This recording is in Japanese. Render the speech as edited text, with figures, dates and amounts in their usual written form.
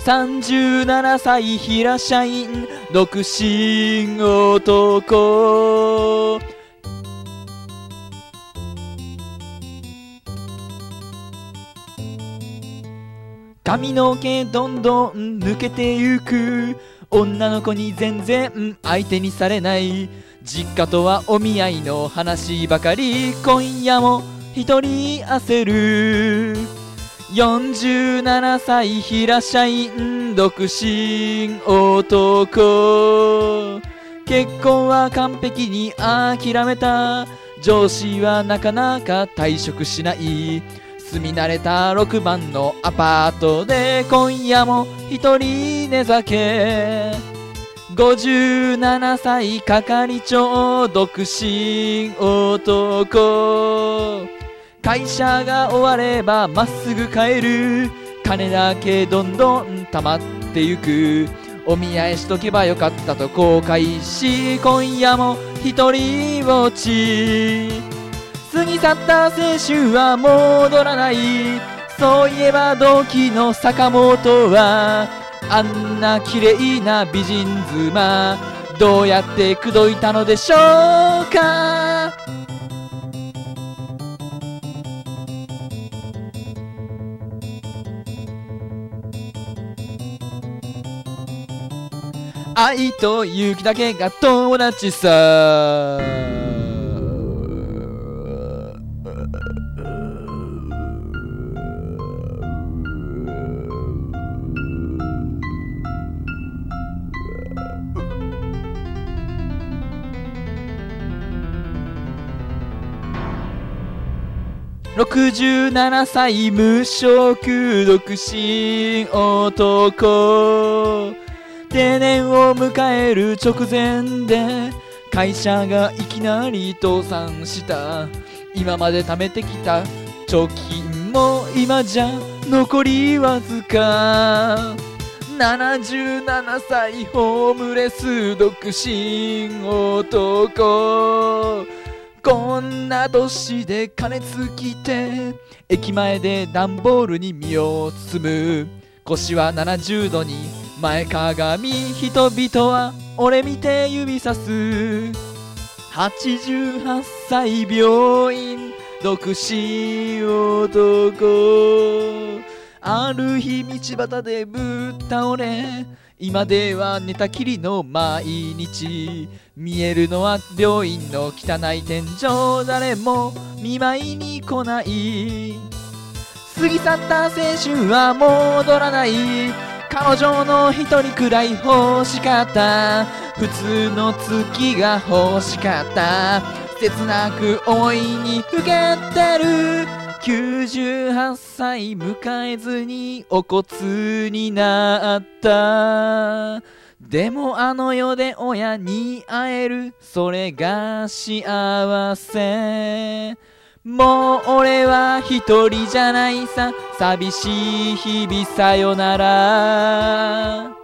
37歳平社員独身男。髪の毛どんどん抜けてゆく。女の子に全然相手にされない。実家とはお見合いの話ばかり。今夜も一人焦る。47歳平社員独身男。結婚は完璧に諦めた。上司はなかなか退職しない。住み慣れた6番のアパートで今夜も一人寝酒。57歳係長独身男。会社が終わればまっすぐ帰る。金だけどんどん溜まってゆく。お見合いしとけばよかったと後悔し、今夜も一人ぼっち。過ぎ去った青春は戻らない。そういえば同期の坂本はあんな綺麗な美人妻、どうやって口説いたのでしょうか。愛と勇気だけが友達さ。67歳無職独身男。定年を迎える直前で会社がいきなり倒産した。今まで貯めてきた貯金も今じゃ残りわずか。77歳ホームレス独身男。こんな年で金尽きて駅前で段ボールに身を包む。腰は70度に前かがみ。人々は俺見て指さす。88歳病院独身男。ある日道端でぶっ倒れ、今では寝たきりの毎日。見えるのは病院の汚い天井。誰も見舞いに来ない。過ぎ去った青春は戻らない。彼女の一人くらい欲しかった。普通の月が欲しかった。切なく思いにふけてる。98歳迎えずにお骨になった。でもあの世で親に会える、それが幸せ。もう俺は一人じゃないさ。寂しい日々さよなら。